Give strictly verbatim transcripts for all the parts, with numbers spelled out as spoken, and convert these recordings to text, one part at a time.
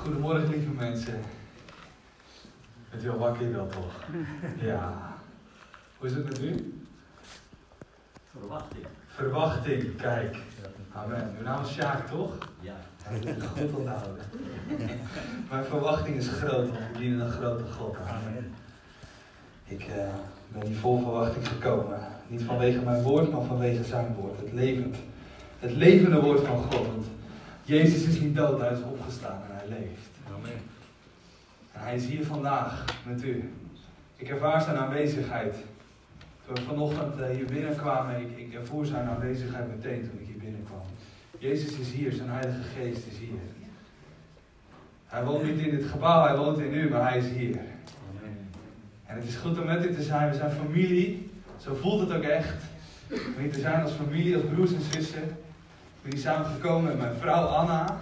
Goedemorgen lieve mensen. Bent u al wakker wel toch? Ja. Hoe is het met u? Verwachting. Verwachting, kijk. Amen. Uw naam is Sjaak toch? Ja. Dat is goed onthouden. Mijn verwachting is groot, want we dienen een grote God. Amen. Ik uh, ben hier vol verwachting gekomen. Niet vanwege mijn woord, maar vanwege zijn woord. Het levend. Het levende woord van God. Want Jezus is niet dood, hij is opgestaan en hij leeft. Amen. En hij is hier vandaag met u. Ik ervaar zijn aanwezigheid. Toen we vanochtend uh, hier binnenkwamen, ik, ik ervoer zijn aanwezigheid meteen toen ik hier binnenkwam. Jezus is hier, zijn Heilige Geest is hier. Hij woont niet in dit gebouw, hij woont in u, maar hij is hier. Amen. En het is goed om met u te zijn, we zijn familie. Zo voelt het ook echt. Om hier te zijn als familie, als broers en zussen. Ik ben hier samengekomen met mijn vrouw Anna.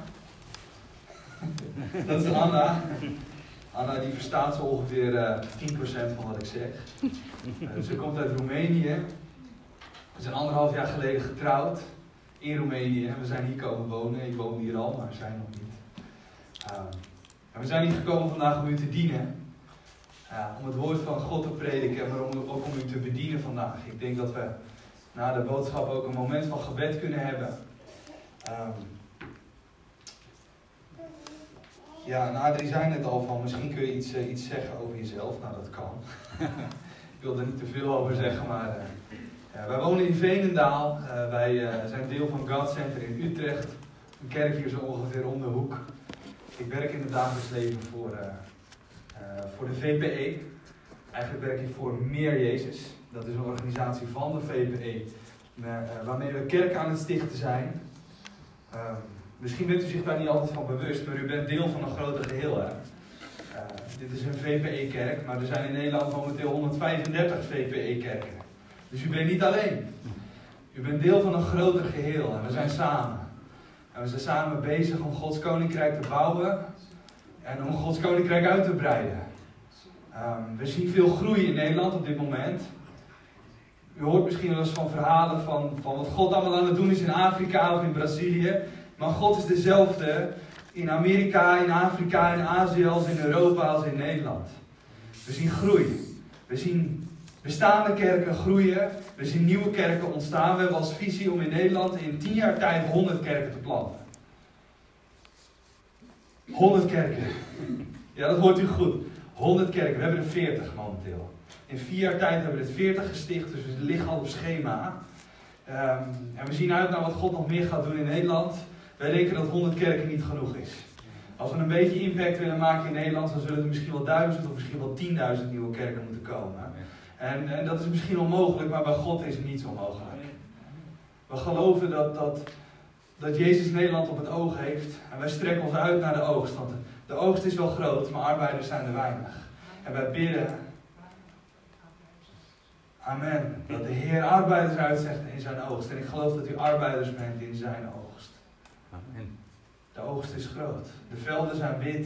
Dat is Anna. Anna die verstaat zo ongeveer uh, tien procent van wat ik zeg. Uh, ze komt uit Roemenië. We zijn anderhalf jaar geleden getrouwd in Roemenië. En we zijn hier komen wonen. Ik woon hier al, maar zij nog niet. Uh, en we zijn hier gekomen vandaag om u te dienen. Uh, om het woord van God te prediken, maar om, ook om u te bedienen vandaag. Ik denk dat we na de boodschap ook een moment van gebed kunnen hebben. Um, ja, nou, er zijn het al van. Misschien kun je iets, uh, iets zeggen over jezelf. Nou, dat kan. Ik wil er niet te veel over zeggen, maar uh, ja, wij wonen in Veenendaal. Uh, wij uh, zijn deel van God Center in Utrecht. Een kerk hier zo ongeveer om de hoek. Ik werk in het dagelijks leven voor, uh, uh, voor de V P E. Eigenlijk werk ik voor Meer Jezus. Dat is een organisatie van de V P E. Maar, uh, waarmee we kerken aan het stichten zijn. Uh, misschien bent u zich daar niet altijd van bewust, maar u bent deel van een groter geheel. Hè? Uh, dit is een V P E-kerk, maar er zijn in Nederland momenteel honderdvijfendertig V P E-kerken. Dus u bent niet alleen. U bent deel van een groter geheel en we zijn samen. En we zijn samen bezig om Gods Koninkrijk te bouwen en om Gods Koninkrijk uit te breiden. Um, we zien veel groei in Nederland op dit moment. U hoort misschien wel eens van verhalen van, van wat God allemaal aan het doen is in Afrika of in Brazilië. Maar God is dezelfde in Amerika, in Afrika, in Azië als in Europa, als in Nederland. We zien groei. We zien bestaande kerken groeien. We zien nieuwe kerken ontstaan. We hebben als visie om in Nederland in tien jaar tijd honderd kerken te planten. honderd kerken. Ja, dat hoort u goed. honderd kerken. We hebben er veertig momenteel. In vier jaar tijd hebben we er veertig gesticht, dus we liggen al op schema. Um, en we zien uit naar wat God nog meer gaat doen in Nederland. Wij denken dat honderd kerken niet genoeg is. Als we een beetje impact willen maken in Nederland, dan zullen er misschien wel duizend of misschien wel tienduizend nieuwe kerken moeten komen. En, en dat is misschien onmogelijk, maar bij God is het niets onmogelijk. We geloven dat, dat, dat Jezus Nederland op het oog heeft. En wij strekken ons uit naar de oogst. Want de oogst is wel groot, maar arbeiders zijn er weinig. En wij bidden... Amen. Dat de Heer arbeiders uitzegt in zijn oogst. En ik geloof dat u arbeiders bent in zijn oogst. Amen. De oogst is groot. De velden zijn wit.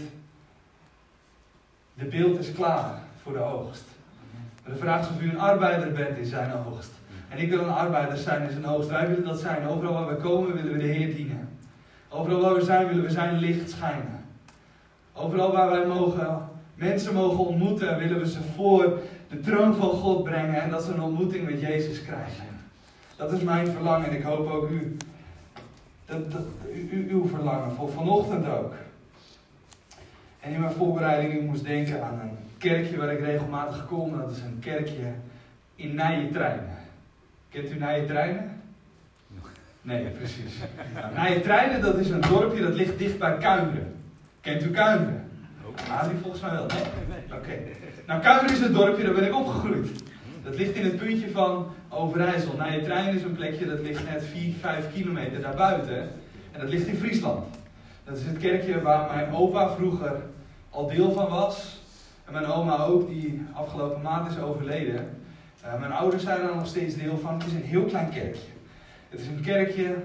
De beeld is klaar voor de oogst. Maar de vraag is of u een arbeider bent in zijn oogst. En ik wil een arbeider zijn in zijn oogst. Wij willen dat zijn. Overal waar we komen willen we de Heer dienen. Overal waar we zijn willen we zijn licht schijnen. Overal waar wij mogen, mensen mogen ontmoeten, willen we ze voor de troon van God brengen en dat ze een ontmoeting met Jezus krijgen. Dat is mijn verlangen en ik hoop ook u. Dat, dat, u uw verlangen voor vanochtend ook. En in mijn voorbereiding ik moest denken aan een kerkje waar ik regelmatig kom. Dat is een kerkje in Nijetreinen. Kent u Nijetreinen? Nee, precies. Nou, Nijetreinen, dat is een dorpje dat ligt dicht bij Kuinderen. Kent u Kuinderen? Ah, die volgens mij wel. Nee? Oké. Okay. Nou, Kuinderen is een dorpje, daar ben ik opgegroeid. Dat ligt in het puntje van Overijssel. Nijetreinen is een plekje dat ligt net vier, vijf kilometer daarbuiten. En dat ligt in Friesland. Dat is het kerkje waar mijn opa vroeger al deel van was. En mijn oma ook, die afgelopen maand is overleden. Uh, mijn ouders zijn er nog steeds deel van. Het is een heel klein kerkje. Het is een kerkje...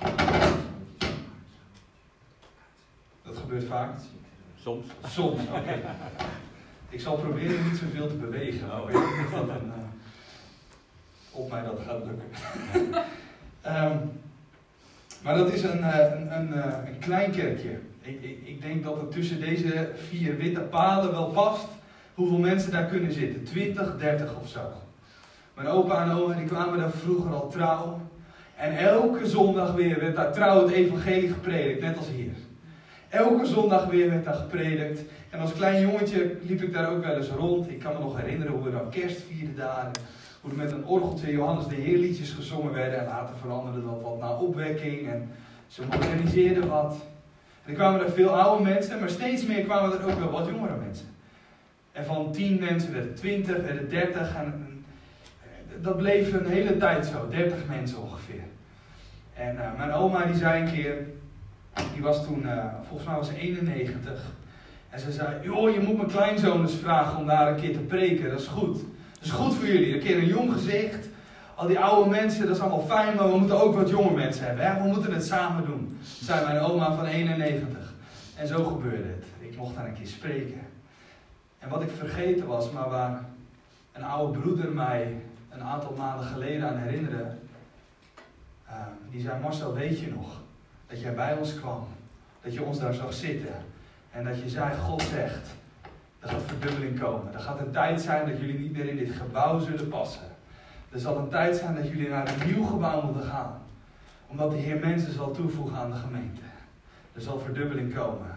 Dat gebeurt vaak. Soms. Soms, oké. Okay. Ik zal proberen niet zoveel te bewegen. Maar ik weet niet of dat een, uh, op mij dat gaat lukken. um, maar dat is een, uh, een, een, uh, een klein kerkje. Ik, ik, ik denk dat het tussen deze vier witte palen wel past hoeveel mensen daar kunnen zitten. twintig, dertig of zo. Mijn opa en oma die kwamen daar vroeger al trouw. En elke zondag weer werd daar trouw het evangelie gepredikt, net als hier. Elke zondag weer werd daar gepredikt. En als klein jongetje liep ik daar ook wel eens rond. Ik kan me nog herinneren hoe we dan kerst vierden daar. Hoe er met een orgeltje Johannes de Heer liedjes gezongen werden. En later veranderde dat wat naar opwekking. En ze moderniseerden wat. En er kwamen er veel oude mensen. Maar steeds meer kwamen er ook wel wat jongere mensen. En van tien mensen werden twintig, werden dertig. En dat bleef een hele tijd zo. dertig mensen ongeveer. En uh, mijn oma die zei een keer. Die was toen, uh, volgens mij was ze eenennegentig. En ze zei, joh, je moet mijn kleinzoon eens vragen om daar een keer te preken. Dat is goed. Dat is goed voor jullie. Een keer een jong gezicht. Al die oude mensen, dat is allemaal fijn. Maar we moeten ook wat jonge mensen hebben. Hè? We moeten het samen doen. Zei mijn oma van eenennegentig. En zo gebeurde het. Ik mocht daar een keer spreken. En wat ik vergeten was, maar waar een oude broeder mij een aantal maanden geleden aan herinnerde. Uh, die zei, Marcel, weet je nog dat jij bij ons kwam? Dat je ons daar zag zitten. En dat je zei, God zegt, er gaat verdubbeling komen. Er gaat een tijd zijn dat jullie niet meer in dit gebouw zullen passen. Er zal een tijd zijn dat jullie naar een nieuw gebouw moeten gaan. Omdat de Heer mensen zal toevoegen aan de gemeente. Er zal verdubbeling komen.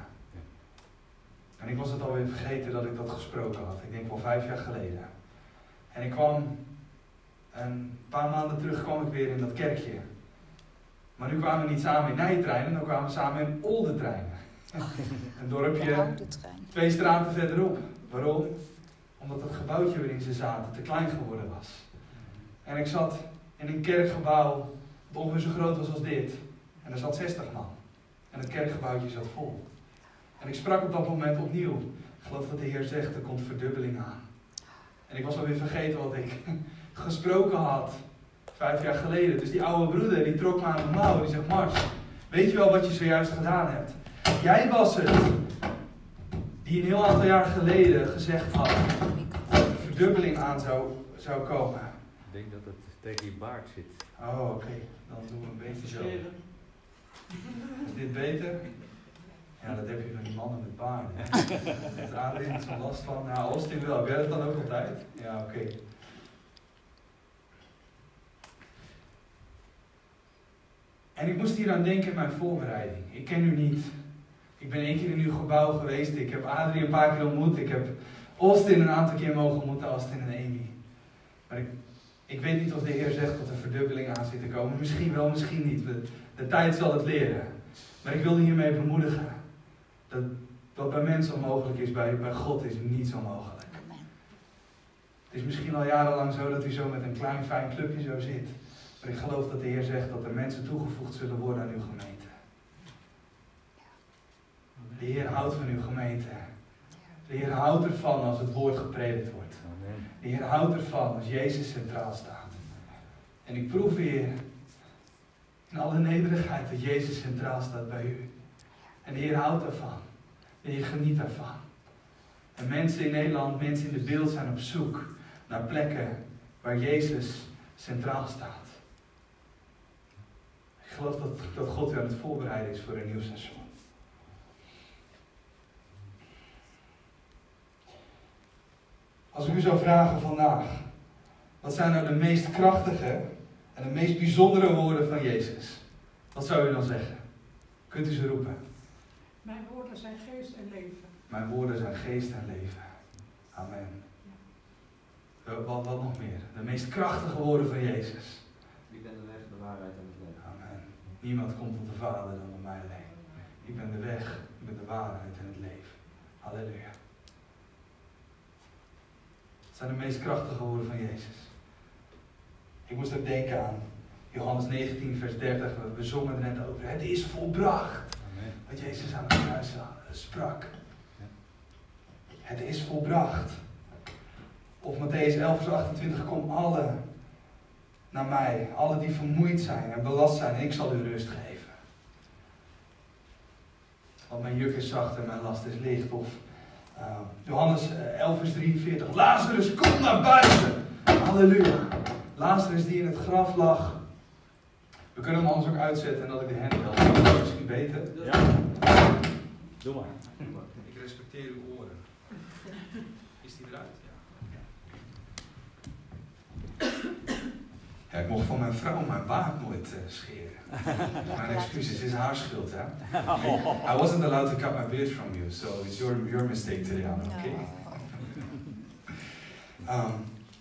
En ik was het alweer vergeten dat ik dat gesproken had. Ik denk wel vijf jaar geleden. En ik kwam, een paar maanden terug kwam ik weer in dat kerkje. Maar nu kwamen we niet samen in Nijtreinen, dan kwamen we samen in Oldetreinen. Een dorpje twee straten verderop. Waarom? Omdat het gebouwtje waarin ze zaten te klein geworden was. En ik zat in een kerkgebouw dat ongeveer zo groot was als dit. En er zat zestig man. En het kerkgebouwtje zat vol. En ik sprak op dat moment opnieuw. Ik geloof dat de Heer zegt, er komt verdubbeling aan. En ik was alweer vergeten wat ik gesproken had. Vijf jaar geleden. Dus die oude broeder die trok me aan de mouw. Die zegt, Mars, weet je wel wat je zojuist gedaan hebt? Jij was het die een heel aantal jaar geleden gezegd had dat er verdubbeling aan zou, zou komen. Ik denk dat het tegen je baard zit. Oh, oké. Okay. Dan doen we een beetje zo. Is dit beter? Ja, dat heb je van die mannen met baarden. Heeft Adrien niet zo'n last van? Nou, Austin wel. Heb jij dat dan ook altijd? Ja, oké. Okay. En ik moest hier aan denken in mijn voorbereiding. Ik ken u niet. Ik ben één keer in uw gebouw geweest. Ik heb Adrie een paar keer ontmoet. Ik heb Austin een aantal keer mogen ontmoeten, Austin en Amy. Maar ik, ik weet niet of de Heer zegt dat er verdubbeling aan zit te komen. Misschien wel, misschien niet. De, de tijd zal het leren. Maar ik wilde hiermee bemoedigen. Dat wat bij mensen onmogelijk is, bij, bij God is niet zo mogelijk. Het is misschien al jarenlang zo dat u zo met een klein fijn clubje zo zit. Maar ik geloof dat de Heer zegt dat er mensen toegevoegd zullen worden aan uw gemeente. De Heer houdt van uw gemeente. De Heer houdt ervan als het woord gepredikt wordt. De Heer houdt ervan als Jezus centraal staat. En ik proef weer in alle nederigheid dat Jezus centraal staat bij u. En de Heer houdt ervan. De Heer geniet daarvan. En mensen in Nederland, mensen in de beeld zijn op zoek naar plekken waar Jezus centraal staat. Ik geloof dat, dat God u aan het voorbereiden is voor een nieuw seizoen. Als ik u zou vragen vandaag, wat zijn nou de meest krachtige en de meest bijzondere woorden van Jezus? Wat zou u dan zeggen? Kunt u ze roepen? Mijn woorden zijn geest en leven. Mijn woorden zijn geest en leven. Amen. Ja. Wat, wat nog meer? De meest krachtige woorden van Jezus. Ik ben de weg, de waarheid en het leven. Amen. Niemand komt tot de Vader dan door mij alleen. Ik ben de weg, ik ben de waarheid en het leven. Halleluja. Het zijn de meest krachtige woorden van Jezus. Ik moest ook denken aan Johannes negentien vers dertig. We zongen er net over. Het is volbracht. Amen. Wat Jezus aan het kruis sprak. Ja. Het is volbracht. Of Matthäus elf vers achtentwintig. Kom alle naar mij. Alle die vermoeid zijn en belast zijn. En ik zal u rust geven. Want mijn juk is zacht en mijn last is licht. Of uh, Johannes elf vers drieënveertig. Lazarus, kom naar buiten. Halleluja. Lazarus die in het graf lag. We kunnen hem anders ook uitzetten en dat ik de hand help. Dat is misschien beter. Ja. Doe maar. Ik respecteer uw oren. Is die eruit? Ja. Ja, ik mocht van mijn vrouw mijn baard nooit uh, scheren. Mijn excuses, het is haar schuld, hè? I wasn't allowed to cut my beard from you, so it's your, your mistake today, Anna, okay? Um,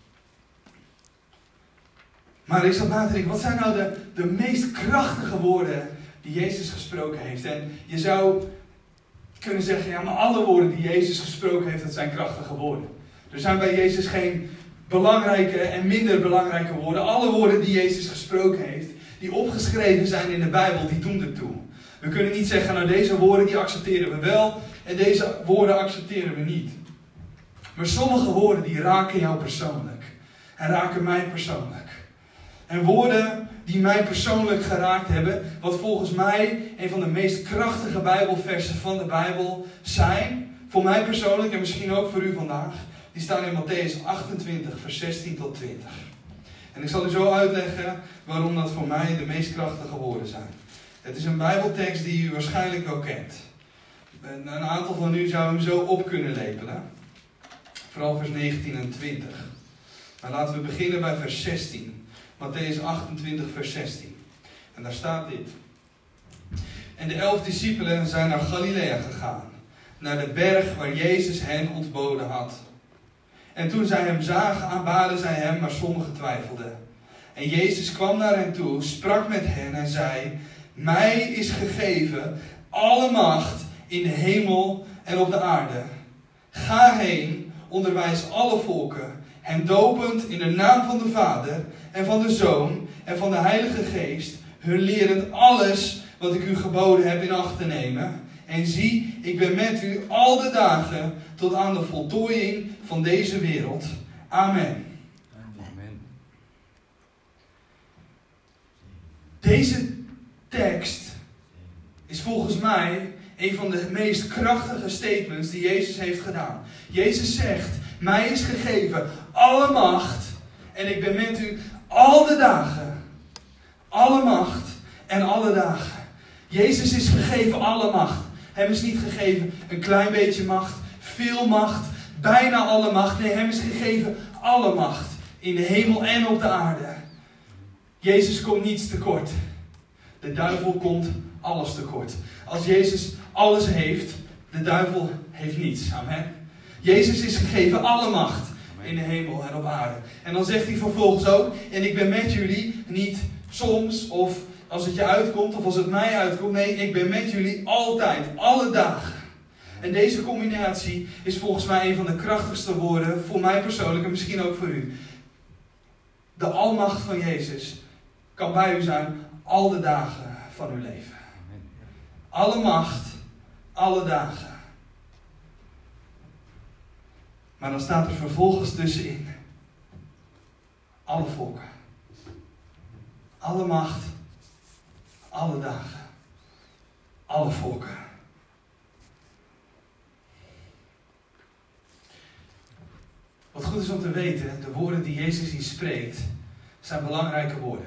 maar ik zat na te denken, wat zijn nou de, de meest krachtige woorden die Jezus gesproken heeft? En je zou kunnen zeggen, ja, maar alle woorden die Jezus gesproken heeft, dat zijn krachtige woorden. Er zijn bij Jezus geen belangrijke en minder belangrijke woorden. Alle woorden die Jezus gesproken heeft, die opgeschreven zijn in de Bijbel, die doen ertoe. We kunnen niet zeggen, nou deze woorden die accepteren we wel en deze woorden accepteren we niet. Maar sommige woorden die raken jou persoonlijk. En raken mij persoonlijk. En woorden die mij persoonlijk geraakt hebben, wat volgens mij een van de meest krachtige Bijbelversen van de Bijbel zijn, voor mij persoonlijk en misschien ook voor u vandaag, die staan in Mattheüs achtentwintig, vers zestien tot twintig. En ik zal u zo uitleggen waarom dat voor mij de meest krachtige woorden zijn. Het is een Bijbeltekst die u waarschijnlijk wel kent. Een aantal van u zou hem zo op kunnen lepelen. Vooral vers negentien en twintig. Maar laten we beginnen bij vers zestien. Mattheüs achtentwintig, vers zestien. En daar staat dit. En de elf discipelen zijn naar Galilea gegaan. Naar de berg waar Jezus hen ontboden had. En toen zij hem zagen, aanbaden zij hem, maar sommigen twijfelden. En Jezus kwam naar hen toe, sprak met hen en zei: mij is gegeven alle macht in de hemel en op de aarde. Ga heen, onderwijs alle volken, hen dopend in de naam van de Vader en van de Zoon en van de Heilige Geest, hun lerend alles wat ik u geboden heb in acht te nemen. En zie, ik ben met u al de dagen tot aan de voltooiing van deze wereld. Amen. Amen. Deze tekst is volgens mij een van de meest krachtige statements die Jezus heeft gedaan. Jezus zegt, mij is gegeven alle macht en ik ben met u al de dagen. Alle macht en alle dagen. Jezus is gegeven alle macht. Hem is niet gegeven een klein beetje macht, veel macht, bijna alle macht. Nee, hem is gegeven alle macht. In de hemel en op de aarde. Jezus komt niets tekort. De duivel komt alles tekort. Als Jezus alles heeft, de duivel heeft niets. Amen. Jezus is gegeven alle macht in de hemel en op aarde. En dan zegt hij vervolgens ook, en ik ben met jullie niet soms of als het je uitkomt of als het mij uitkomt. Nee, ik ben met jullie altijd, alle dagen. En deze combinatie is volgens mij een van de krachtigste woorden voor mij persoonlijk en misschien ook voor u. De almacht van Jezus kan bij u zijn al de dagen van uw leven. Alle macht, alle dagen. Maar dan staat er vervolgens tussenin. Alle volken. Alle macht. Alle dagen. Alle volken. Wat goed is om te weten, de woorden die Jezus hier spreekt, zijn belangrijke woorden.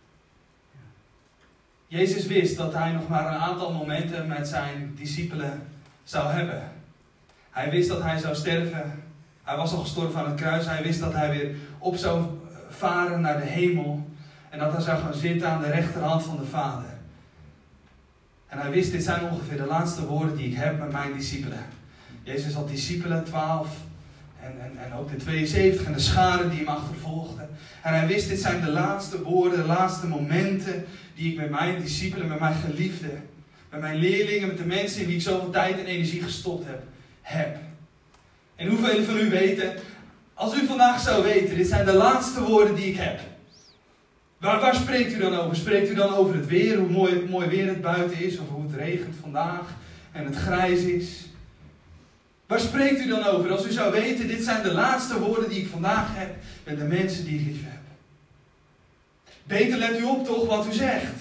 Jezus wist dat hij nog maar een aantal momenten met zijn discipelen zou hebben. Hij wist dat hij zou sterven. Hij was al gestorven aan het kruis. Hij wist dat hij weer op zou varen naar de hemel. En dat hij zou gaan zitten aan de rechterhand van de Vader. En hij wist, dit zijn ongeveer de laatste woorden die ik heb met mijn discipelen. Jezus had discipelen, twaalf. En, en, en ook de tweeënzeventig en de scharen die hem achtervolgden. En hij wist, dit zijn de laatste woorden, de laatste momenten die ik met mijn discipelen, met mijn geliefden, met mijn leerlingen, met de mensen in wie ik zoveel tijd en energie gestopt heb, heb. En hoeveel van u weten, als u vandaag zou weten, dit zijn de laatste woorden die ik heb. Waar, waar spreekt u dan over? Spreekt u dan over het weer, hoe mooi, mooi weer het buiten is, of hoe het regent vandaag en het grijs is? Waar spreekt u dan over? Als u zou weten, dit zijn de laatste woorden die ik vandaag heb met de mensen die ik lief heb. Beter let u op toch wat u zegt.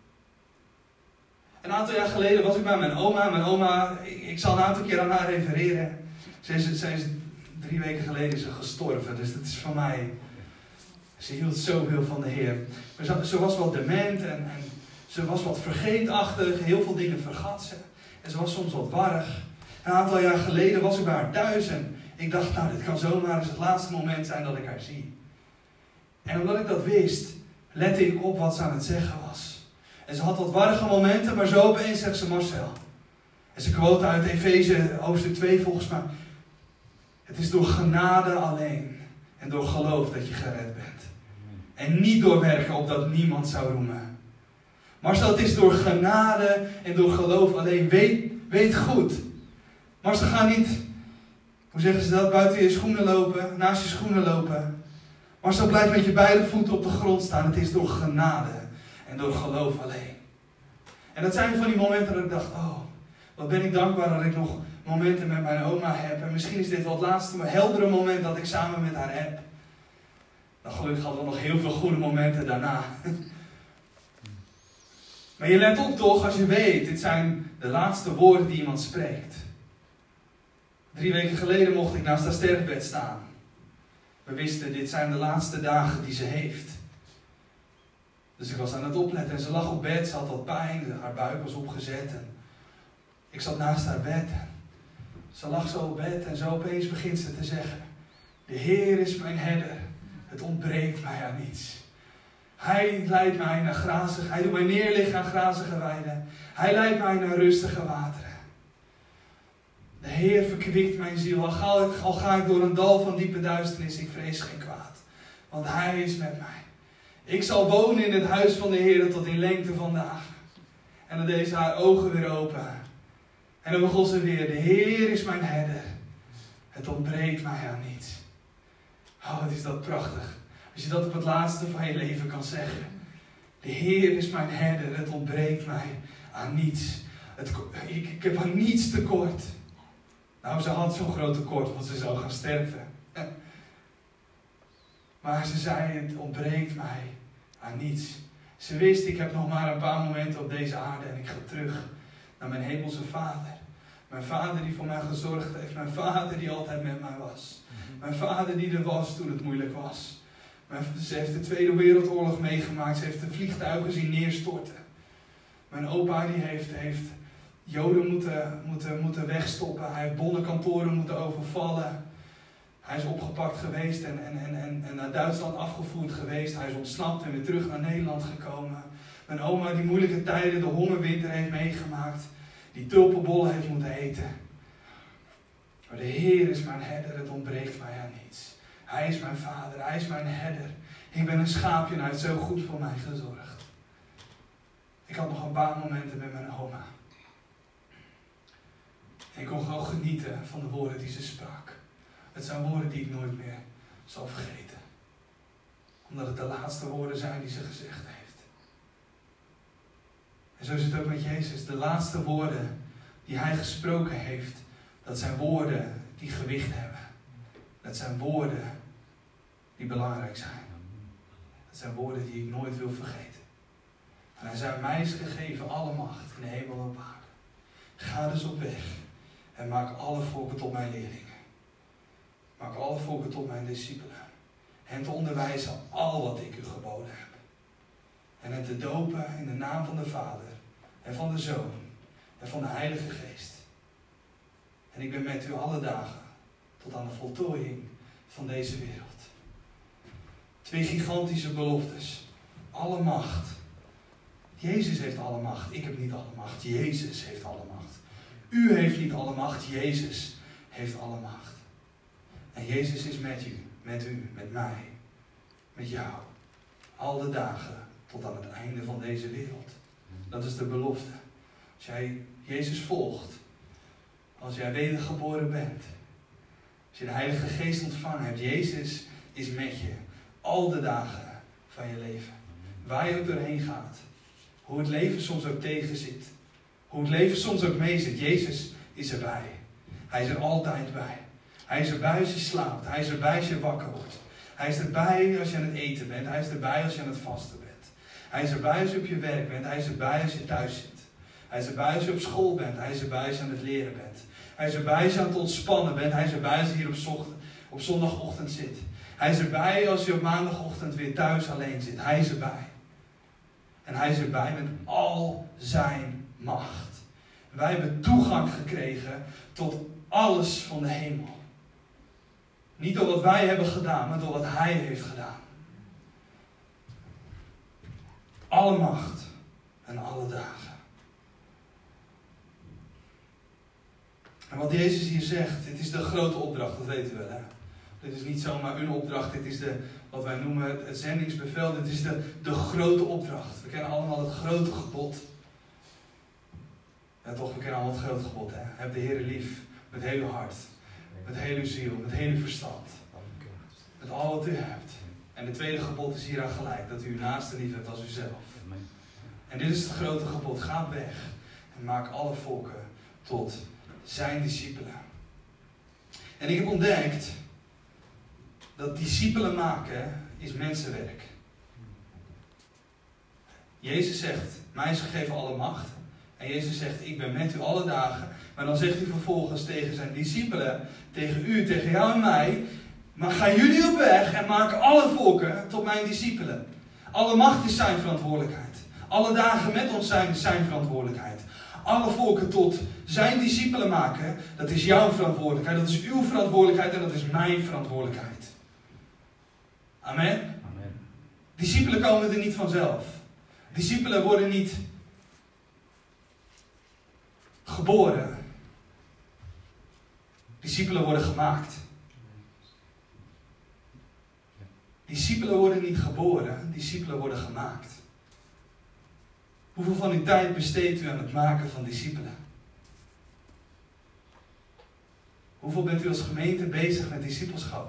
Een aantal jaar geleden was ik bij mijn oma. Mijn oma, ik, ik zal een aantal keer aan haar refereren. Ze is, ze is drie weken geleden is ze gestorven, dus dat is van mij. Ze hield zoveel van de Heer. Maar ze, ze was wat dement en, en ze was wat vergeetachtig. Heel veel dingen vergat ze. En ze was soms wat warrig. Een aantal jaar geleden was ik bij haar thuis en ik dacht, nou, dit kan zomaar eens het laatste moment zijn dat ik haar zie. En omdat ik dat wist, lette ik op wat ze aan het zeggen was. En ze had wat warrige momenten, maar zo opeens zegt ze, Marcel. En ze quote uit Efeze hoofdstuk twee volgens mij. Het is door genade alleen en door geloof dat je gered bent. En niet door werken opdat niemand zou roemen. Marcel, het is door genade en door geloof alleen. Weet, weet goed. Marcel, ga niet, hoe zeggen ze dat, buiten je schoenen lopen, naast je schoenen lopen. Marcel, blijf met je beide voeten op de grond staan. Het is door genade en door geloof alleen. En dat zijn van die momenten dat ik dacht, oh, wat ben ik dankbaar dat ik nog momenten met mijn oma heb. En misschien is dit wel het laatste heldere moment dat ik samen met haar heb. Dan gelukkig hadden we nog heel veel goede momenten daarna. Maar je let op toch, als je weet, dit zijn de laatste woorden die iemand spreekt. Drie weken geleden mocht ik naast haar sterfbed staan. We wisten, dit zijn de laatste dagen die ze heeft. Dus ik was aan het opletten en ze lag op bed, ze had wat pijn, haar buik was opgezet. En ik zat naast haar bed. Ze lag zo op bed en zo opeens begint ze te zeggen, de Heer is mijn herder, het ontbreekt mij aan niets. Hij leidt mij naar grazige, hij doet mij neerliggen aan grazige weiden. Hij leidt mij naar rustige wateren. De Heer verkwikt mijn ziel, al ga, ik, al ga ik door een dal van diepe duisternis, ik vrees geen kwaad. Want Hij is met mij. Ik zal wonen in het huis van de Heer tot in lengte van dagen. En dan deed ze haar ogen weer open. En dan begon ze weer, de Heer is mijn herder. Het ontbreekt mij aan niets. Oh, wat is dat prachtig. Als je dat op het laatste van je leven kan zeggen. De Heer is mijn herder, het ontbreekt mij aan niets. Het, ik, ik heb aan niets tekort. Nou, ze had zo'n groot tekort, want ze zou gaan sterven. Maar ze zei, het ontbreekt mij aan niets. Ze wist, ik heb nog maar een paar momenten op deze aarde en ik ga terug naar mijn hemelse Vader. Mijn Vader die voor mij gezorgd heeft. Mijn Vader die altijd met mij was. Mijn Vader die er was toen het moeilijk was. Ze heeft de Tweede Wereldoorlog meegemaakt. Ze heeft de vliegtuigen zien neerstorten. Mijn opa die heeft, heeft Joden moeten, moeten, moeten wegstoppen. Hij heeft bonnenkantoren moeten overvallen. Hij is opgepakt geweest en, en, en, en, en naar Duitsland afgevoerd geweest. Hij is ontsnapt en weer terug naar Nederland gekomen. Mijn oma die moeilijke tijden, de hongerwinter heeft meegemaakt. Die tulpenbollen heeft moeten eten. Maar de Heer is mijn herder, het ontbreekt mij aan niets. Hij is mijn vader, hij is mijn herder. Ik ben een schaapje en hij heeft zo goed voor mij gezorgd. Ik had nog een paar momenten met mijn oma. En ik kon gewoon genieten van de woorden die ze sprak. Het zijn woorden die ik nooit meer zal vergeten. Omdat het de laatste woorden zijn die ze gezegd heeft. En zo is het ook met Jezus. De laatste woorden die hij gesproken heeft, dat zijn woorden die gewicht hebben. Dat zijn woorden die belangrijk zijn. Dat zijn woorden die ik nooit wil vergeten. En hij zei, mij is gegeven alle macht in de hemel en op aarde. Ga dus op weg en maak alle volken tot mijn leerlingen. Maak alle volken tot mijn discipelen. Hen te onderwijzen al wat ik u geboden heb. En hen te dopen in de naam van de Vader en van de Zoon en van de Heilige Geest. En ik ben met u alle dagen tot aan de voltooiing van deze wereld. Twee gigantische beloftes. Alle macht. Jezus heeft alle macht. Ik heb niet alle macht. Jezus heeft alle macht. U heeft niet alle macht. Jezus heeft alle macht. En Jezus is met u, met u, met mij, met jou. Al de dagen tot aan het einde van deze wereld. Dat is de belofte. Als jij Jezus volgt, als jij wedergeboren bent, als je de Heilige Geest ontvangen hebt, Jezus is met je. Al de dagen van je leven. Waar je ook doorheen gaat. Hoe het leven soms ook tegenzit. Hoe het leven soms ook meezit. Jezus is erbij. Hij is er altijd bij. Hij is erbij als je slaapt. Hij is erbij als je wakker wordt. Hij is erbij als je aan het eten bent. Hij is erbij als je aan het vasten bent. Hij is erbij als je op je werk bent. Hij is erbij als je thuis zit. Hij is erbij als je op school bent. Hij is erbij als je aan het leren bent. Hij is erbij als je aan het ontspannen bent. Hij is erbij als je hier op, zocht, op zondagochtend zit. Hij is erbij als je op maandagochtend weer thuis alleen zit. Hij is erbij. En hij is erbij met al zijn macht. Wij hebben toegang gekregen tot alles van de hemel. Niet door wat wij hebben gedaan, maar door wat Hij heeft gedaan. Alle macht en alle dagen. En wat Jezus hier zegt, dit is de grote opdracht, dat weten we wel. Hè? Dit is niet zomaar een opdracht, dit is de, wat wij noemen het, het zendingsbevel. Dit is de, de grote opdracht. We kennen allemaal het grote gebod. Ja toch, we kennen allemaal het grote gebod. Hè? Heb de Heere lief met heel uw hart, met heel uw ziel, met heel uw verstand. Met al wat u hebt. En het tweede gebod is hieraan gelijk, dat u uw naaste lief hebt als uzelf. En dit is het grote gebod. Ga weg en maak alle volken tot zijn discipelen. En ik heb ontdekt dat discipelen maken is mensenwerk. Jezus zegt, mij is gegeven alle macht. En Jezus zegt, ik ben met u alle dagen. Maar dan zegt hij vervolgens tegen zijn discipelen, tegen u, tegen jou en mij, maar gaan jullie op weg en maken alle volken tot mijn discipelen. Alle macht is zijn verantwoordelijkheid. Alle dagen met ons zijn zijn verantwoordelijkheid. Alle volken tot zijn discipelen maken, dat is jouw verantwoordelijkheid, dat is uw verantwoordelijkheid en dat is mijn verantwoordelijkheid. Amen? Amen. Discipelen komen er niet vanzelf. Discipelen worden niet geboren. Discipelen worden gemaakt. Discipelen worden niet geboren, discipelen worden gemaakt. Hoeveel van uw tijd besteedt u aan het maken van discipelen? Hoeveel bent u als gemeente bezig met discipelschap?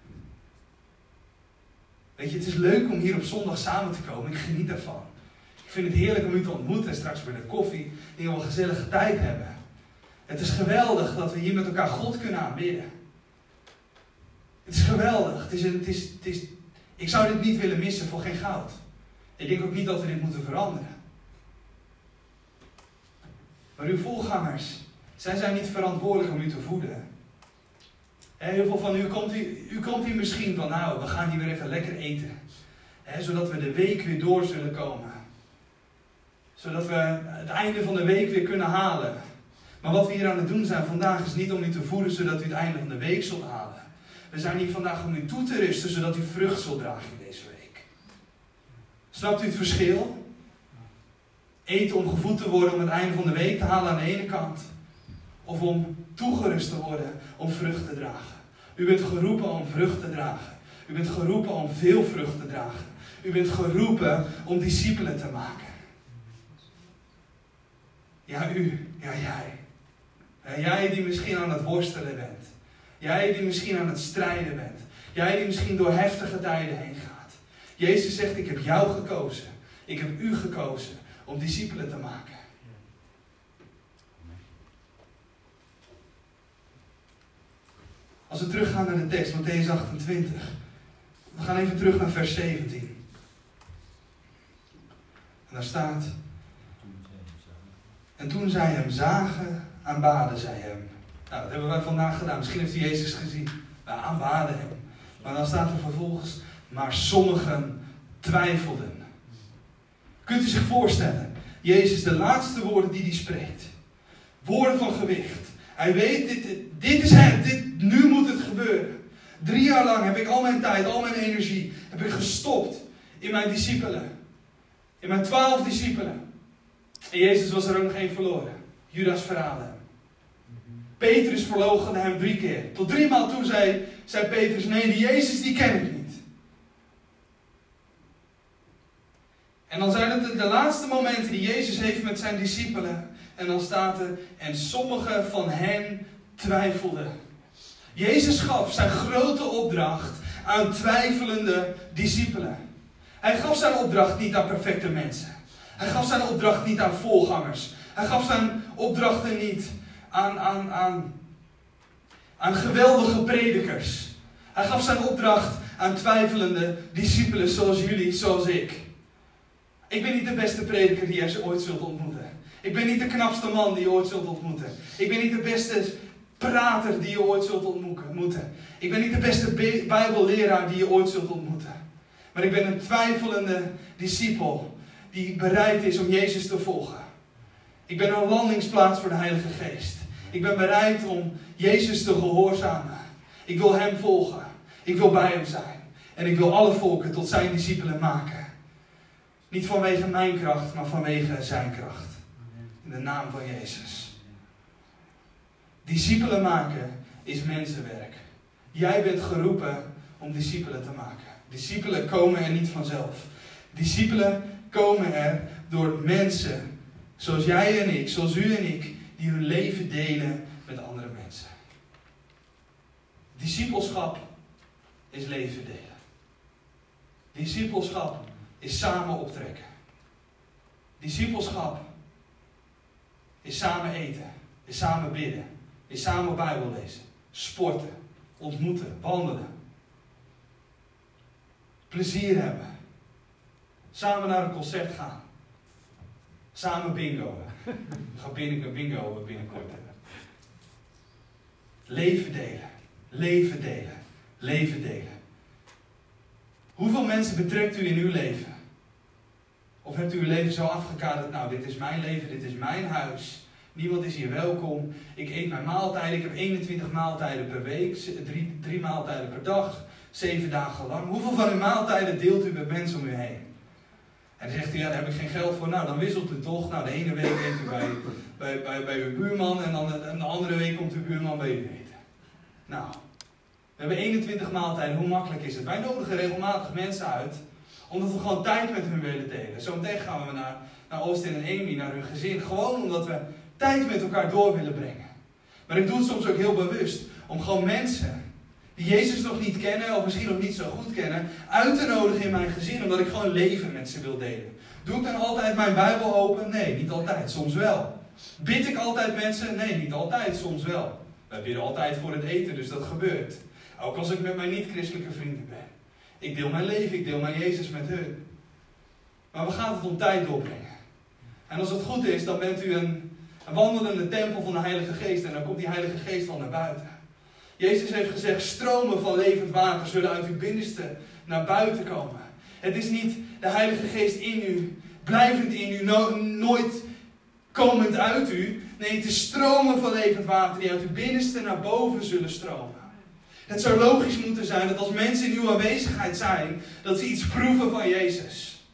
Weet je, het is leuk om hier op zondag samen te komen. Ik geniet daarvan. Ik vind het heerlijk om u te ontmoeten en straks bij de koffie en een gezellige tijd hebben. Het is geweldig dat we hier met elkaar God kunnen aanbidden. Het is geweldig. Het is, het is, het is, ik zou dit niet willen missen voor geen goud. Ik denk ook niet dat we dit moeten veranderen. Maar uw voorgangers, zij zijn niet verantwoordelijk om u te voeden. He, heel veel van u komt, hier, u komt hier misschien van, nou, we gaan hier weer even lekker eten. He, zodat we de week weer door zullen komen. Zodat we het einde van de week weer kunnen halen. Maar wat we hier aan het doen zijn vandaag is niet om u te voeden zodat u het einde van de week zult halen. We zijn hier vandaag om u toe te rusten zodat u vrucht zult dragen in deze week. Snapt u het verschil? Eten om gevoed te worden om het einde van de week te halen aan de ene kant. Of om toegerust te worden om vrucht te dragen. U bent geroepen om vrucht te dragen. U bent geroepen om veel vrucht te dragen. U bent geroepen om discipelen te maken. Ja, u. Ja, jij. Ja, jij die misschien aan het worstelen bent. Jij die misschien aan het strijden bent. Jij die misschien door heftige tijden heen gaat. Jezus zegt, ik heb jou gekozen. Ik heb u gekozen om discipelen te maken. Als we teruggaan naar de tekst, Mattheüs achtentwintig. We gaan even terug naar vers zeventien. En daar staat... En toen zij hem zagen, aanbaden zij hem. Nou, dat hebben wij vandaag gedaan. Misschien heeft u Jezus gezien. We aanbaden hem. Maar dan staat er vervolgens... Maar sommigen twijfelden. Kunt u zich voorstellen? Jezus, de laatste woorden die hij spreekt. Woorden van gewicht. Hij weet, dit, dit is het. Dit, nu moet het gebeuren. Drie jaar lang heb ik al mijn tijd, al mijn energie... heb ik gestopt in mijn discipelen. In mijn twaalf discipelen. En Jezus was er ook nog één verloren. Judas verraadde hem. Petrus verloochende hem drie keer. Tot drie maal toe zei, zei Petrus, nee, die Jezus die ken ik niet. En dan zijn het de laatste momenten die Jezus heeft met zijn discipelen. En dan staat er, en sommigen van hen twijfelden. Jezus gaf zijn grote opdracht aan twijfelende discipelen. Hij gaf zijn opdracht niet aan perfecte mensen. Hij gaf zijn opdracht niet aan voorgangers. Hij gaf zijn opdrachten niet aan, aan, aan, aan geweldige predikers. Hij gaf zijn opdracht aan twijfelende discipelen zoals jullie, zoals ik. Ik ben niet de beste prediker die je ooit zult ontmoeten. Ik ben niet de knapste man die je ooit zult ontmoeten. Ik ben niet de beste prater die je ooit zult ontmoeten. Ik ben niet de beste bijbelleraar die je ooit zult ontmoeten. Maar ik ben een twijfelende discipel die bereid is om Jezus te volgen. Ik ben een landingsplaats voor de Heilige Geest. Ik ben bereid om Jezus te gehoorzamen. Ik wil hem volgen. Ik wil bij hem zijn. En ik wil alle volken tot zijn discipelen maken. Niet vanwege mijn kracht, maar vanwege zijn kracht. In de naam van Jezus. Discipelen maken is mensenwerk. Jij bent geroepen om discipelen te maken. Discipelen komen er niet vanzelf. Discipelen komen er door mensen, zoals jij en ik, zoals u en ik, die hun leven delen met andere mensen. Discipelschap is leven delen. Discipelschap is samen optrekken. Discipelschap is samen eten, is samen bidden, is samen Bijbel lezen, sporten, ontmoeten, wandelen. Plezier hebben. Samen naar een concert gaan. Samen bingoen. We gaan binnen, bingo binnenkort. Leven delen. Leven delen. Leven delen. Hoeveel mensen betrekt u in uw leven? Of hebt u uw leven zo afgekaderd? Nou, dit is mijn leven, dit is mijn huis. Niemand is hier welkom. Ik eet mijn maaltijden. Ik heb eenentwintig maaltijden per week. Drie, drie maaltijden per dag. Zeven dagen lang. Hoeveel van uw maaltijden deelt u met mensen om u heen? En dan zegt u, ja, daar heb ik geen geld voor. Nou, dan wisselt u toch. Nou, de ene week eet u bij, bij, bij, bij uw buurman. En dan de, de andere week komt uw buurman bij u eten. Nou, we hebben eenentwintig maaltijden. Hoe makkelijk is het? Wij nodigen regelmatig mensen uit. Omdat we gewoon tijd met hun willen delen. Zometeen gaan we naar, naar Austin en Amy, naar hun gezin. Gewoon omdat we tijd met elkaar door willen brengen. Maar ik doe het soms ook heel bewust. Om gewoon mensen die Jezus nog niet kennen, of misschien nog niet zo goed kennen, uit te nodigen in mijn gezin, omdat ik gewoon leven met ze wil delen. Doe ik dan altijd mijn Bijbel open? Nee, niet altijd. Soms wel. Bid ik altijd mensen? Nee, niet altijd. Soms wel. Wij bidden altijd voor het eten, dus dat gebeurt. Ook als ik met mijn niet-christelijke vrienden ben. Ik deel mijn leven, ik deel mijn Jezus met hun. Maar we gaan het om tijd doorbrengen. En als het goed is, dan bent u een, een wandelende tempel van de Heilige Geest. En dan komt die Heilige Geest van naar buiten. Jezus heeft gezegd, stromen van levend water zullen uit uw binnenste naar buiten komen. Het is niet de Heilige Geest in u, blijvend in u, no- nooit komend uit u. Nee, het is stromen van levend water die uit uw binnenste naar boven zullen stromen. Het zou logisch moeten zijn dat als mensen in uw aanwezigheid zijn, dat ze iets proeven van Jezus.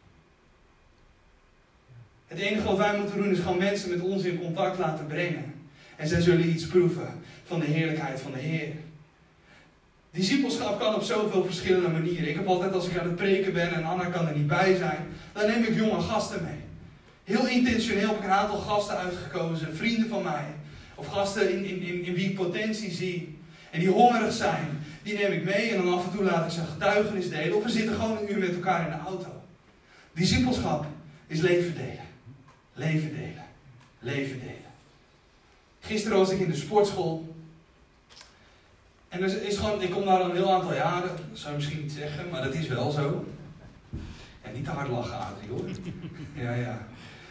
Het enige wat wij moeten doen is gewoon mensen met ons in contact laten brengen. En zij zullen iets proeven van de heerlijkheid van de Heer. Discipelschap kan op zoveel verschillende manieren. Ik heb altijd, als ik aan het preken ben en Anna kan er niet bij zijn, dan neem ik jonge gasten mee. Heel intentioneel heb ik een aantal gasten uitgekozen, vrienden van mij. Of gasten in, in, in, in wie ik potentie zie. En die hongerig zijn, die neem ik mee en dan af en toe laat ik ze getuigenis delen. Of we zitten gewoon een uur met elkaar in de auto. Discipelschap is leven delen. Leven delen. Leven delen. Gisteren was ik in de sportschool. En er is gewoon, ik kom daar al een heel aantal jaren, dat zou je misschien niet zeggen, maar dat is wel zo. En niet te hard lachen, Adrie, hoor. Ja, ja.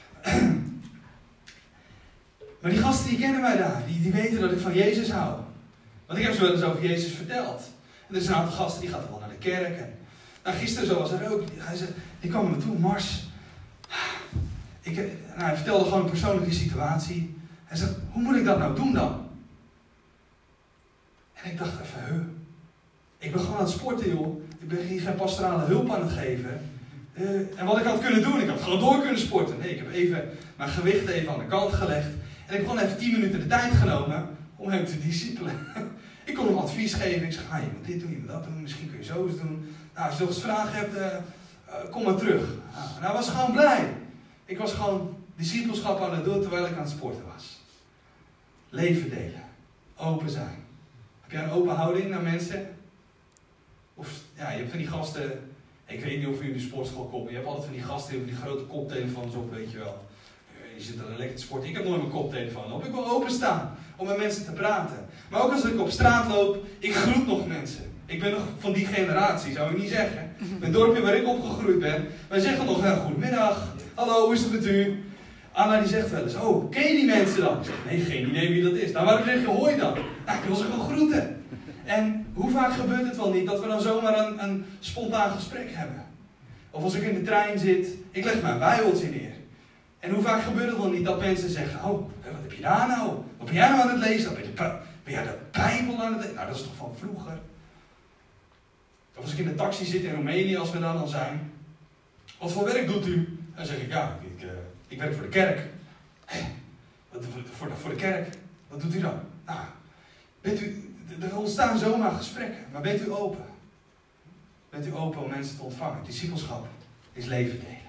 Maar die gasten die kennen mij daar, die, die weten dat ik van Jezus hou. Want ik heb ze wel eens over Jezus verteld. En er zijn een aantal gasten die gaan wel naar de kerk. En, nou, gisteren zo was er ook, hij zei, die kwam naar me toe, Mars. Ik, nou, hij vertelde gewoon een persoonlijke situatie. Hij zegt, hoe moet ik dat nou doen dan? En ik dacht even, huh. Ik ben gewoon aan het sporten, joh. Ik ben hier geen pastorale hulp aan het geven. Uh, en wat ik had kunnen doen, ik had gewoon door kunnen sporten. Nee, ik heb even mijn gewicht even aan de kant gelegd. En ik heb gewoon even tien minuten de tijd genomen om hem te discipelen. Ik kon hem advies geven. Ik zeg, ah, je moet dit doen, je moet dat doen. Misschien kun je zo eens doen. Nou, als je nog eens vragen hebt, uh, uh, kom maar terug. Nou, en hij was gewoon blij. Ik was gewoon discipelschap aan het doen terwijl ik aan het sporten was. Leven delen. Open zijn. Heb jij een open houding naar mensen? Of, ja, je hebt van die gasten. Ik weet niet of u in de sportschool komt. Je hebt altijd van die gasten die die grote koptelefoons op, weet je wel. Je zit er lekker te sporten. Ik heb nooit mijn koptelefoon op. Ik wil openstaan om met mensen te praten. Maar ook als ik op straat loop, ik groet nog mensen. Ik ben nog van die generatie, zou ik niet zeggen. Het dorpje waar ik opgegroeid ben, wij zeggen nog, nou, goedemiddag, hallo, hoe is het met u? Anna die zegt wel eens, oh, ken je die mensen dan? Ik zeg, nee, geen idee wie dat is. Nou, waarom zeg je, hoor je dan? Nou, ik wil ze gewoon groeten. En hoe vaak gebeurt het wel niet dat we dan zomaar een, een spontaan gesprek hebben? Of als ik in de trein zit, ik leg mijn bijbeltje neer. En hoe vaak gebeurt het dan niet dat mensen zeggen, oh, wat heb je daar nou? Wat ben jij nou aan het lezen? Ben, je, ben jij de Bijbel aan het lezen? Nou, dat is toch van vroeger? Of als ik in de taxi zit in Roemenië, als we daar dan zijn. Wat voor werk doet u? Dan zeg ik, ja, ik, uh, ik werk voor de kerk. Hé, wat, voor, de, voor de kerk? Wat doet u dan? Nou, bent u, er ontstaan zomaar gesprekken, maar bent u open? Bent u open om mensen te ontvangen? Discipelschap is leven delen.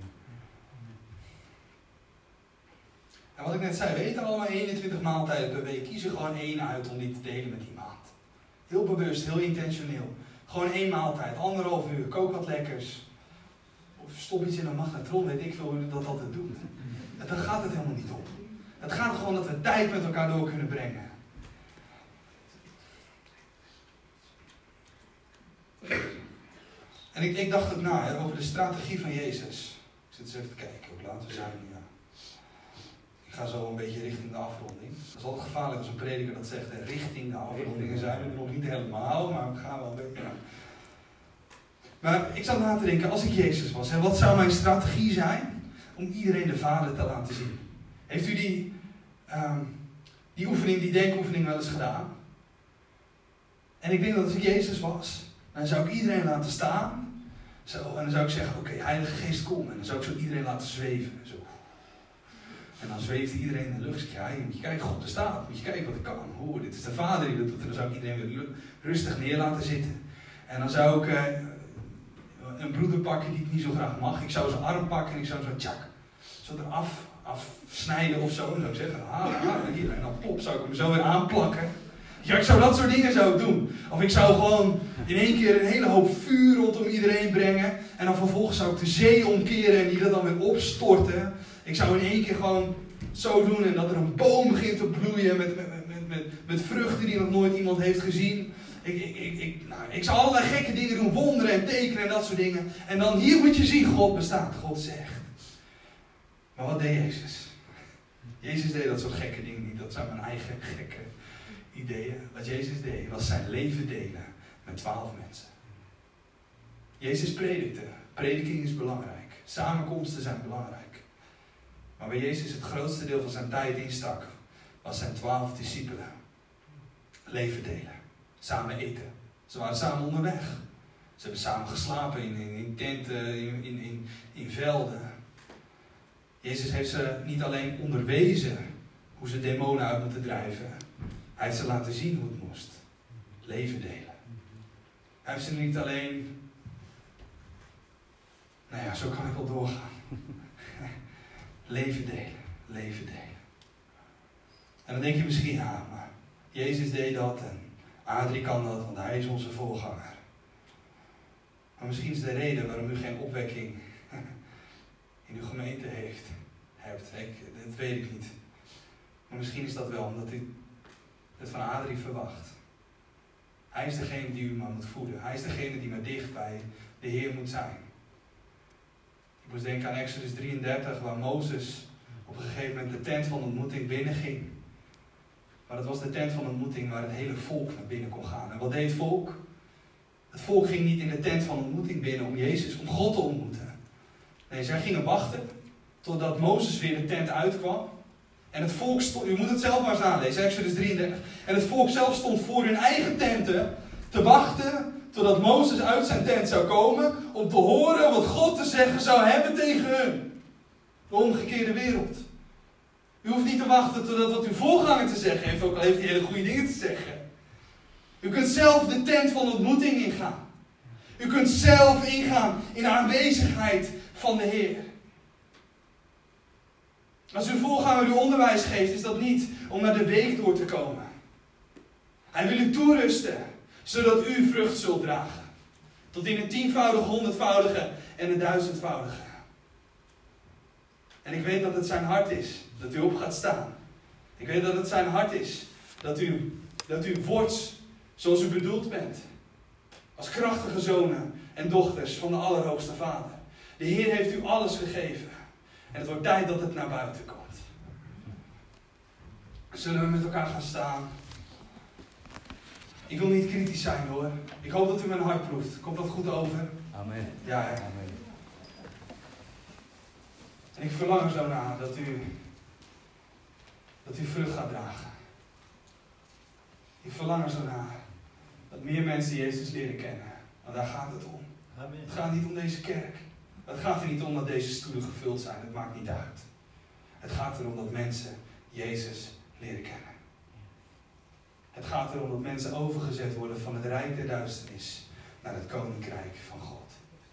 En wat ik net zei, we eten allemaal eenentwintig maaltijden per week. Kies er gewoon één uit om die te delen met iemand. Heel bewust, heel intentioneel. Gewoon één maaltijd, anderhalf uur, kook wat lekkers. Of stop iets in een magnetron, weet ik veel hoe je dat altijd doet. Daar gaat het helemaal niet om. Het gaat gewoon dat we tijd met elkaar door kunnen brengen. En ik, ik dacht ook na hè, over de strategie van Jezus. Ik zit eens even te kijken hoe laat we zijn. Ja. Ik ga zo een beetje richting de afronding. Dat is altijd gevaarlijk als een prediker dat zegt, hè, richting de afronding. Zijn we er nog niet helemaal, maar we gaan wel een beetje. Ja. Maar ik zat na te denken, als ik Jezus was, hè, wat zou mijn strategie zijn om iedereen de Vader te laten zien? Heeft u die, um, die oefening, die denkoefening wel eens gedaan? En ik denk dat als ik Jezus was, dan zou ik iedereen laten staan. Zo, en dan zou ik zeggen, oké, okay, Heilige Geest, kom. En dan zou ik zo iedereen laten zweven. Zo. En dan zweeft iedereen in de lucht. Ik zeg, ja, moet je kijken, God bestaat. Moet je kijken wat ik kan. Oh, dit is de Vader die dat doet. En dan zou ik iedereen weer rustig neer laten zitten. En dan zou ik uh, een broeder pakken die ik niet zo graag mag. Ik zou zijn arm pakken en ik zou zo tjak. Zo eraf afsnijden of zo. En dan zou ik zeggen, ah, ah, hier. En dan pop, zou ik hem zo weer aanplakken. Ja, ik zou dat soort dingen zou ik doen. Of ik zou gewoon in één keer een hele hoop vuur rondom iedereen brengen. En dan vervolgens zou ik de zee omkeren en die dat dan weer opstorten. Ik zou in één keer gewoon zo doen en dat er een boom begint te bloeien met, met, met, met, met vruchten die nog nooit iemand heeft gezien. Ik, ik, ik, ik, nou, ik zou allerlei gekke dingen doen, wonderen en tekenen en dat soort dingen. En dan hier moet je zien, God bestaat, God zegt. Maar wat deed Jezus? Jezus deed dat soort gekke dingen niet, dat zijn mijn eigen gekke ideeën. Wat Jezus deed, was zijn leven delen met twaalf mensen. Jezus predikte. Prediking is belangrijk. Samenkomsten zijn belangrijk. Maar waar Jezus het grootste deel van zijn tijd instak, was zijn twaalf discipelen. Leven delen. Samen eten. Ze waren samen onderweg. Ze hebben samen geslapen in, in, in tenten, in, in, in, in velden. Jezus heeft ze niet alleen onderwezen hoe ze demonen uit moeten drijven. Hij heeft ze laten zien hoe het moest. Leven delen. Hij heeft ze niet alleen... Nou ja, zo kan ik wel doorgaan. Leven delen. Leven delen. En dan denk je misschien, ja, maar Jezus deed dat en Adrie kan dat, want hij is onze voorganger. Maar misschien is de reden waarom u geen opwekking in uw gemeente heeft, hebt. Ik, dat weet ik niet. Maar misschien is dat wel omdat u het van Adrie verwacht. Hij is degene die u maar moet voeden. Hij is degene die maar dicht bij de Heer moet zijn. Ik moest denken aan Exodus drieëndertig, waar Mozes op een gegeven moment de tent van ontmoeting binnenging. Maar dat was de tent van ontmoeting waar het hele volk naar binnen kon gaan. En wat deed het volk? Het volk ging niet in de tent van ontmoeting binnen om Jezus, om God te ontmoeten. Nee, zij gingen wachten totdat Mozes weer de tent uitkwam. En het volk stond, u moet het zelf maar eens nalezen, Exodus drieëndertig. En het volk zelf stond voor hun eigen tenten te wachten totdat Mozes uit zijn tent zou komen om te horen wat God te zeggen zou hebben tegen hun. De omgekeerde wereld. U hoeft niet te wachten totdat wat uw voorganger te zeggen heeft, ook al heeft hij hele goede dingen te zeggen. U kunt zelf de tent van ontmoeting ingaan. U kunt zelf ingaan in de aanwezigheid van de Heer. Als uw voorganger u onderwijs geeft, is dat niet om naar de week door te komen. Hij wil u toerusten, zodat u vrucht zult dragen. Tot in het tienvoudige, honderdvoudige en het duizendvoudige. En ik weet dat het zijn hart is dat u op gaat staan. Ik weet dat het zijn hart is dat u, dat u wordt zoals u bedoeld bent. Als krachtige zonen en dochters van de Allerhoogste Vader. De Heer heeft u alles gegeven. En het wordt tijd dat het naar buiten komt. Zullen we met elkaar gaan staan? Ik wil niet kritisch zijn hoor. Ik hoop dat u mijn hart proeft. Komt dat goed over? Amen. Ja, hè? Amen. En ik verlang er zo naar dat u, dat u vrucht gaat dragen. Ik verlang er zo naar dat meer mensen Jezus leren kennen. Want daar gaat het om. Amen. Het gaat niet om deze kerk. Het gaat er niet om dat deze stoelen gevuld zijn. Het maakt niet uit. Het gaat erom dat mensen Jezus leren kennen. Het gaat erom dat mensen overgezet worden van het rijk der duisternis naar het koninkrijk van God.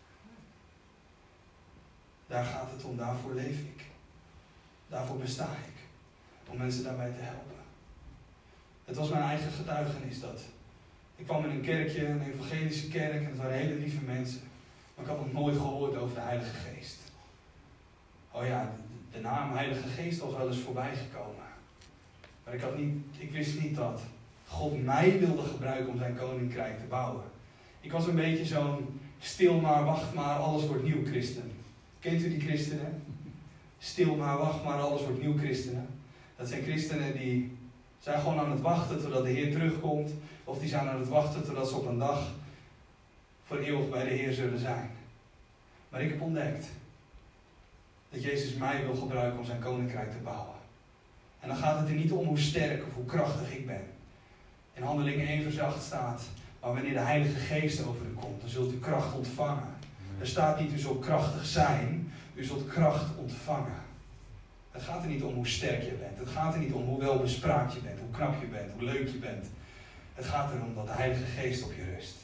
Daar gaat het om. Daarvoor leef ik. Daarvoor besta ik. Om mensen daarbij te helpen. Het was mijn eigen getuigenis dat. Ik kwam in een kerkje, een evangelische kerk, en het waren hele lieve mensen. Maar ik had nog nooit gehoord over de Heilige Geest. Oh ja, de, de naam Heilige Geest was wel eens voorbij gekomen. Maar ik, had niet, ik wist niet dat God mij wilde gebruiken om zijn koninkrijk te bouwen. Ik was een beetje zo'n stil maar, wacht maar, alles wordt nieuw christen. Kent u die christenen? Stil maar, wacht maar, alles wordt nieuw christenen. Dat zijn christenen die zijn gewoon aan het wachten totdat de Heer terugkomt. Of die zijn aan het wachten totdat ze op een dag voor eeuwig bij de Heer zullen zijn. Maar ik heb ontdekt dat Jezus mij wil gebruiken om zijn koninkrijk te bouwen. En dan gaat het er niet om hoe sterk of hoe krachtig ik ben. In Handelingen één vers acht staat, maar wanneer de Heilige Geest over u komt, dan zult u kracht ontvangen. Er staat niet, u zult krachtig zijn, u zult kracht ontvangen. Het gaat er niet om hoe sterk je bent. Het gaat er niet om hoe welbespraakt je bent, hoe knap je bent, hoe leuk je bent. Het gaat erom dat de Heilige Geest op je rust.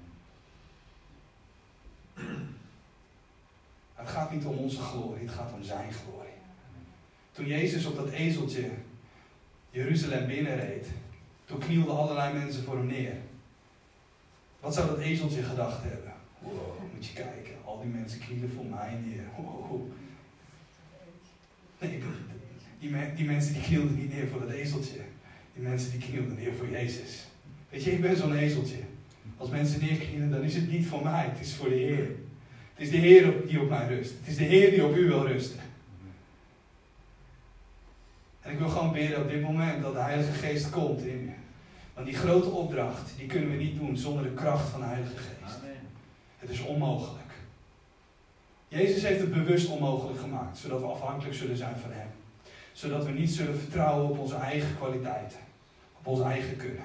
Het gaat niet om onze glorie, het gaat om zijn glorie. Toen Jezus op dat ezeltje Jeruzalem binnenreed, toen knielden allerlei mensen voor hem neer. Wat zou dat ezeltje gedacht hebben? Wow, moet je kijken, al die mensen knielen voor mij neer. Wow. Nee, die, me, die mensen die knielden niet neer voor dat ezeltje. Die mensen die knielden neer voor Jezus. Weet je, ik ben zo'n ezeltje. Als mensen neerknielen, dan is het niet voor mij, het is voor de Heer. Het is de Heer die op mij rust. Het is de Heer die op u wil rusten. En ik wil gewoon bidden op dit moment dat de Heilige Geest komt in u. Want die grote opdracht, die kunnen we niet doen zonder de kracht van de Heilige Geest. Amen. Het is onmogelijk. Jezus heeft het bewust onmogelijk gemaakt, zodat we afhankelijk zullen zijn van hem. Zodat we niet zullen vertrouwen op onze eigen kwaliteiten. Op onze eigen kunnen.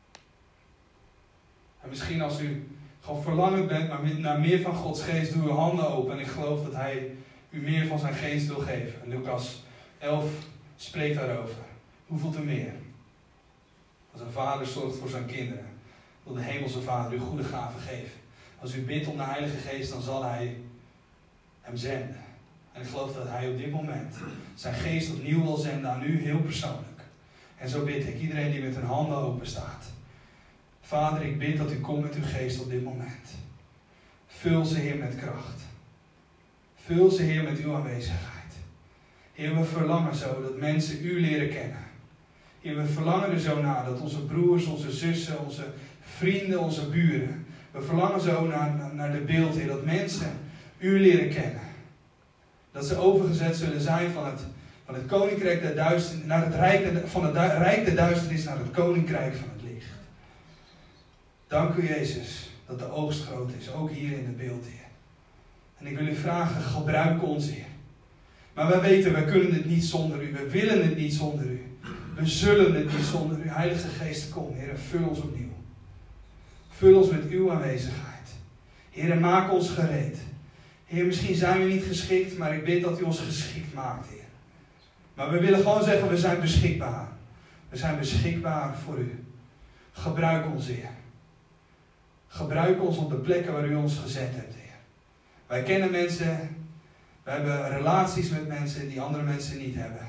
En misschien als u gewoon verlangend bent maar naar meer van Gods geest, doe uw handen open. En ik geloof dat hij u meer van zijn geest wil geven. En Lucas elf spreekt daarover. Hoe voelt u meer? Als een vader zorgt voor zijn kinderen, wil de hemelse vader u goede gaven geven. Als u bidt om de Heilige Geest, dan zal hij hem zenden. En ik geloof dat hij op dit moment zijn geest opnieuw wil zenden aan u, heel persoonlijk. En zo bid ik, iedereen die met hun handen open staat. Vader, ik bid dat u komt met uw geest op dit moment. Vul ze, Heer, met kracht. Vul ze, Heer, met uw aanwezigheid. Heer, we verlangen zo dat mensen u leren kennen. Heer, we verlangen er zo naar dat onze broers, onze zussen, onze vrienden, onze buren. We verlangen zo naar, naar de beeld, Heer, dat mensen u leren kennen. Dat ze overgezet zullen zijn van het, van het koninkrijk der duisternis, naar het rijk, van het du, rijk der duisternis naar het koninkrijk van het licht. Dank u, Jezus, dat de oogst groot is, ook hier in het beeld, Heer. En ik wil u vragen, gebruik ons, Heer. Maar wij weten, wij kunnen het niet zonder u. We willen het niet zonder u. We zullen het niet zonder u. Heilige Geest, kom, Heer, en vul ons opnieuw. Vul ons met uw aanwezigheid. Heer, en maak ons gereed. Heer, misschien zijn we niet geschikt, maar ik bid dat u ons geschikt maakt, Heer. Maar we willen gewoon zeggen, we zijn beschikbaar. We zijn beschikbaar voor u. Gebruik ons, Heer. Gebruik ons op de plekken waar u ons gezet hebt, Heer. Wij kennen mensen, we hebben relaties met mensen die andere mensen niet hebben.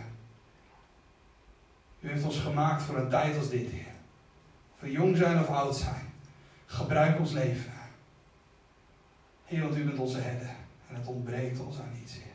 U heeft ons gemaakt voor een tijd als dit, Heer. Of we jong zijn of oud zijn. Gebruik ons leven. Heer, want u bent onze herder. En het ontbreekt ons aan niets, Heer.